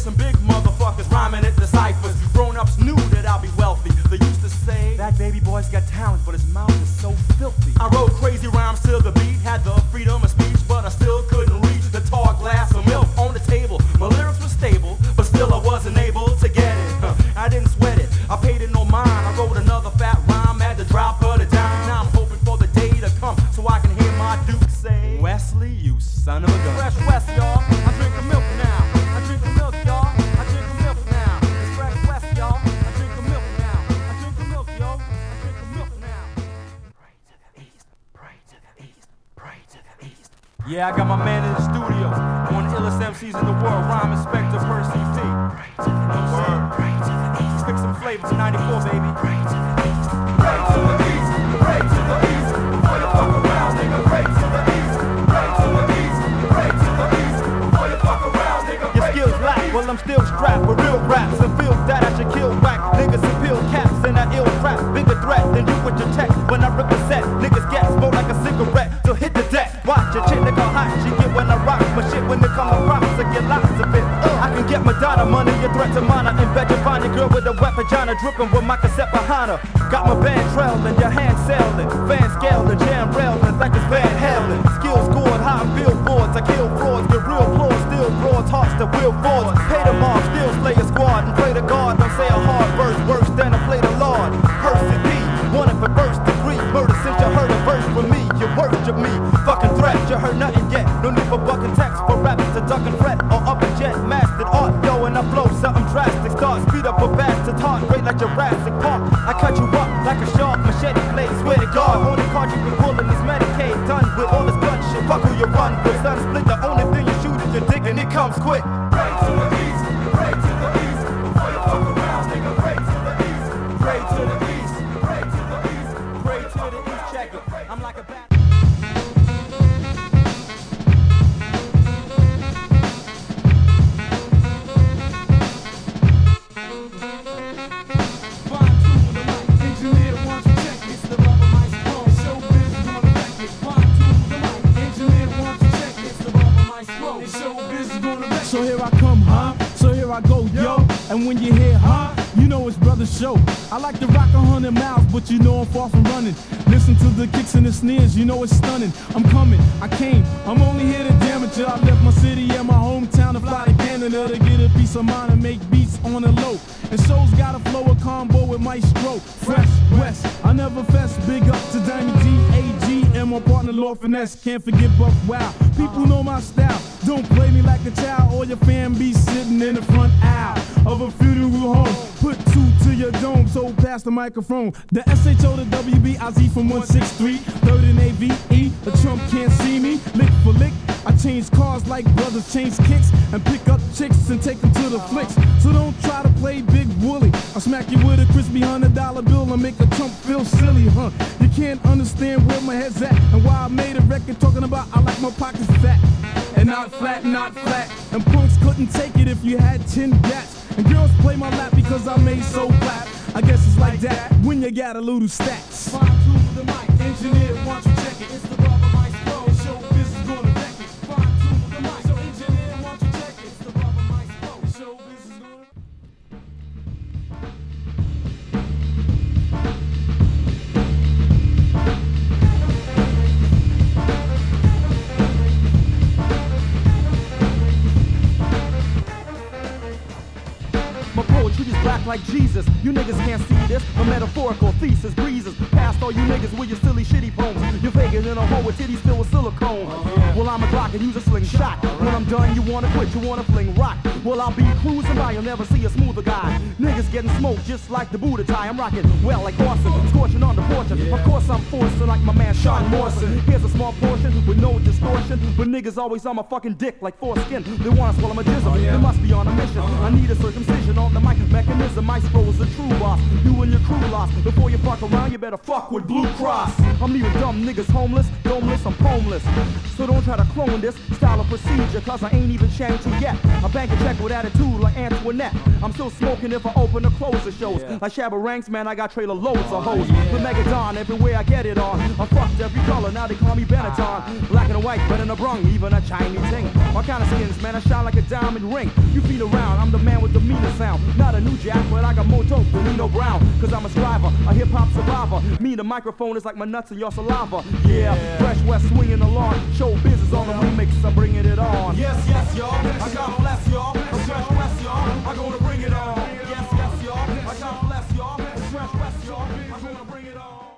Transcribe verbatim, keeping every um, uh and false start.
some big motherfuckers rhyming at the ciphers. Grown-ups knew that I'll be wealthy. They used to say, that baby boy's got talent, but his mouth is so filthy. I wrote crazy rhymes to the beat, had the freedom of speech, but I still couldn't reach the tall glass of milk on the table. My lyrics were stable, but still I wasn't able to get it. Huh. I didn't sweat it, I paid it no mind. I wrote another fat rhyme at the drop of the dime. Now I'm hoping for the day to come so I can hear my Duke say, Wesley, you son of a gun. Fresh West, y'all. I drink the milk now. I drink the milk, y'all. I drink the milk now. It's Fresh West, y'all. I drink the milk now. I drink the milk, yo. I drink the milk now. Pray to the east. Pray to the east. Pray to the east. Yeah, I got my man in the studio. One of the illest M Cs in the world. Rhyme Inspector Percy T. Pray to the east. Pray to the east. Stick some flavor to ninety-four, baby. Pray to the east. Pray to the east. Pray to the east. Before you fuck around, nigga. Pray to the east. Pray to the east. Pray to the east. Before you fuck around, nigga. Your skills lack, well I'm still strapped with real raps and feel that I should kill whack niggas and peel caps and I ill trap. Bigger threat than you with your tech. When I rip a set, niggas get smoke like a cigarette. So hit the deck, watch your chick nigga hot. She get when I rock, but shit when it come to props, I get lots of it. Uh, I can get Madonna money, your threat to mine. And bet you find a girl with a wet vagina dripping with my cassette behind her. Got my band trailing, your hand sailing, fan scaling, jam railing like it's Van Halen. Skills scored, high billboards, I kill frauds, get real applause, still broads, hearts that will boards. Pay them off, still slay a squad and play the guard. Don't say a hard verse, worse than I play the Lord. Percy B, wanted for first degree murder since you heard a verse from me. You worship me, fucking threat, you heard nothing yet. No need for bucking text for rapping to duck and fret or up a jet. Mastered art, yo, and I flow something drastic. Start speed up a bastard heart rate like Jurassic Park. I cut you up like a sharp machete blade. Swear to God, only card you can pull in is Medicaid. Done with all this gun shit, fuck who you run with. Son split, the only thing you shoot is your dick and it comes quick. Pray to the east, pray to the east. Before you fuck around, nigga, pray to the east. Pray to the east, pray to the east. Pray to the east, check it. I'm like a bat. So here I come, huh? So here I go, yo. And when you hear, huh? You know it's Brother Show. I like to rock a hundred miles, but you know I'm far from running. Listen to the kicks and the snares, you know it's stunning. I'm coming, I came, I'm only here to damage you. I left my city and my hometown to fly to Canada to get a piece of mind and make beats on the low. And soul's got a flow, a combo with Maestro. Fresh West, I never fess. Big up to Diamond D A G and my partner Lord Finesse. Can't forget Buck Wow. People know my style. Don't play me like a child or your fan be sitting in the front aisle of a funeral home. Put two to your dome, so pass the microphone. The S H O to W B I Z from one sixty-three, third in A V E. A Trump can't see me, lick for lick. I change cars like brothers change kicks and pick up chicks and take them to the flicks. So don't try to play big woolly. I'll smack you with a crispy hundred dollar bill and make a chump feel silly, huh? You can't understand where my head's at and why I made a record talking about I like my pockets fat and not flat, not flat. And punks couldn't take it if you had ten gats. And girls play my lap because I made so clap. I guess it's like that when you got a little stats. Fine tune the mic, engineer, why don't you check it? It's the Brother Mike's flow, show business gonna wreck it. Fine tune the mic, so engineer, why don't you check it? It's the Brother Mike's flow, show business gonna. My poetry is black like Jesus. You niggas can't see this. My metaphorical thesis breezes past all you niggas with your silly shitty poems. You're faking in a hole with titties filled with silicone. Well, I'm a Glock and use a slingshot. When I'm done, you wanna quit, you wanna fling rock. Well, I'll be cruising by, you'll never see a smoother guy. Niggas getting smoked just like the Buddha tie. I'm rocking well like Orson, scorching on the portion. Of course I'm forcing like my man Sean Morrison. Here's a small portion with no distortion, but niggas always on my fucking dick like foreskin. They want to swallow my jizzle, they must be on a mission. I need a circumcision on the mic mechanism. Maestro is a true boss. You and your crew lost. Before you fuck around, you better fuck with Blue Cross. I'm leaving dumb niggas homeless, domeless, I'm homeless. So don't try to clone this style of procedure, cause I ain't even changed it yet. I bank a check with attitude like Antoinette. I'm still smoking if I open or close the shows. Yeah. Like Shabba Ranks, man, I got trailer loads of hoes. Oh, yeah. The Megadon, everywhere I get it on. I fucked every color, now they call me Benetton. Black and white, red and a brung, even a Chinese thing. All kind of skins, man, I shine like a diamond ring. You feet around, I'm the man with the meanest sound. Not a new jack, but I got more dope than Nino Brown. Cause I'm a striver, a hip-hop survivor. Me, the microphone is like my nuts and your saliva. Yeah, fresh west swinging along. Show business on